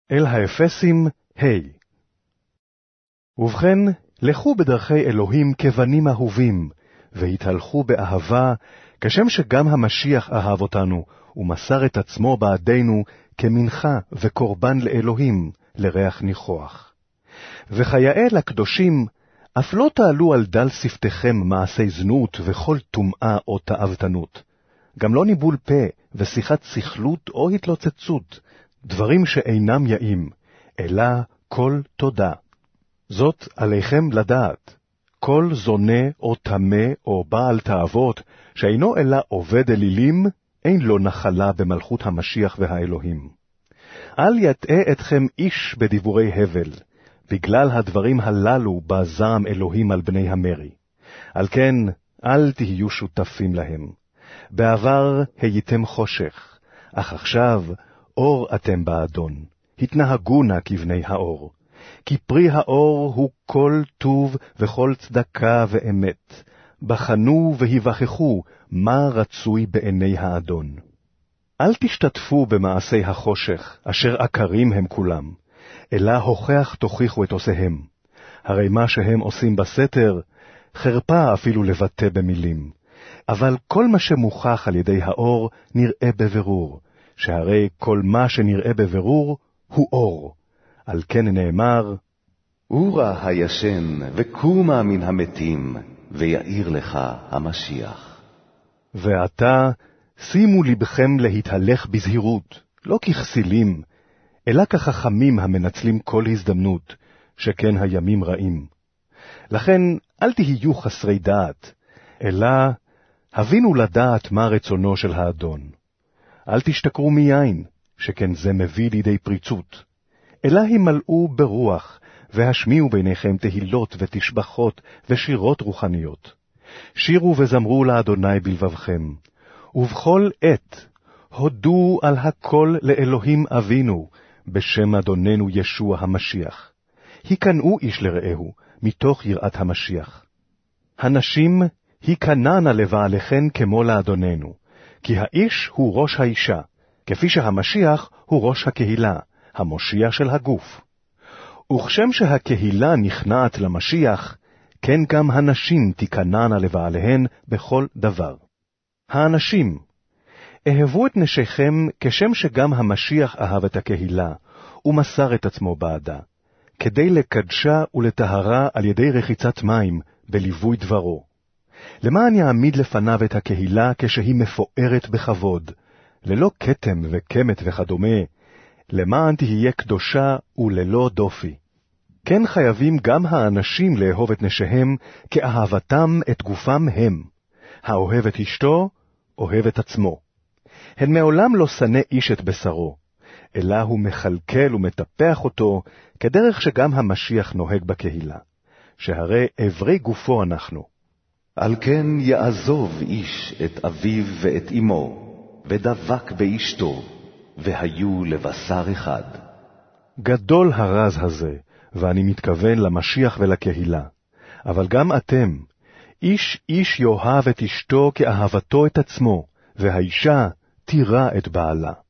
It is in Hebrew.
אל האפסים ה'. ובכן, לכו בדרכי אלוהים כבנים אהובים, והתהלכו באהבה, כשם שגם המשיח אהב אותנו, ומסר את עצמו בעדנו כמנחה וקורבן לאלוהים, לריח ניחוח. וכיאה לקדושים, אף לא תעלו על דל שפתיכם מעשי זנות וכל טומאה או תאוותנות, גם לא ניבול פה ושיחת סכלות או התלוצצות, דברים שאינם יאים, אלא כל תודה. זאת עליכם לדעת, כל זונה או טמא או בעל תאוות, שאינו אלא עובד אלילים, אין לו נחלה במלכות המשיח והאלוהים. אל יטעה אתכם איש בדיבורי הבל, בגלל הדברים הללו בא זעם אלוהים על בני המרי. על כן, אל תהיו שותפים להם. בעבר הייתם חושך, אך עכשיו אור אתם באדון. התנהגו נא כבני האור. כי פרי האור הוא כל טוב וכל צדקה ואמת. בחנו והיווכחו מה רצוי בעיני האדון. אל תשתתפו במעשי החושך, אשר עקרים הם כולם, אלא הוכח תוכיחו את עושיהם. הרי מה שהם עושים בסתר, חרפה אפילו לבטא במילים. אבל כל מה שמוכח על ידי האור נראה בבירור, שהרי כל מה שנראה בבירור הוא אור. על כן נאמר, אורה הישן וקומה מן המתים, ויעיר לך המשיח. ועתה שימו לבכם להתהלך בזהירות, לא ככסילים, אלא כחכמים המנצלים כל הזדמנות, שכן הימים רעים. לכן אל תהיו חסרי דעת, אלא הבינו לדעת מה רצונו של האדון. אל תשתכרו מיין, שכן זה מביא לידי פריצות, אלא הימלאו ברוח, והשמיעו ביניכם תהילות ותשבחות ושירות רוחניות. שירו וזמרו לאדוני בלבבכם, ובכל עת הודו על הכל לאלוהים אבינו, בשם אדוננו ישוע המשיח. היכנעו איש לרעהו, מתוך יראת המשיח. הנשים, היכנענה לבעליכן כמו לאדוננו, כי האיש הוא ראש האישה, כפי שהמשיח הוא ראש הקהילה, המושיע של הגוף. וכשם שהקהילה נכנעת למשיח, כן גם הנשים תיכנענה לבעליהן בכל דבר. האנשים, אהבו את נשיכם כשם שגם המשיח אהב את הקהילה, ומסר את עצמו בעדה, כדי לקדשה ולטהרה על ידי רחיצת מים בליווי דברו. למען יעמיד לפניו את הקהילה כשהיא מפוארת בכבוד, ללא כתם וקמת וכדומה, למען תהיה קדושה וללא דופי. כן חייבים גם האנשים לאהוב את נשיהם כאהבתם את גופם הם. האוהב את אשתו, אוהב את עצמו. הן מעולם לא שנא איש את בשרו, אלא הוא מכלכל ומטפח אותו, כדרך שגם המשיח נוהג בקהילה, שהרי אברי גופו אנחנו. על כן יעזוב איש את אביו ואת אמו, ודבק באשתו, והיו לבשר אחד. גדול הרז הזה, ואני מתכוון למשיח ולקהילה. אבל גם אתם, איש יאהב את אשתו כאהבתו את עצמו, והאישה תירא את בעלה.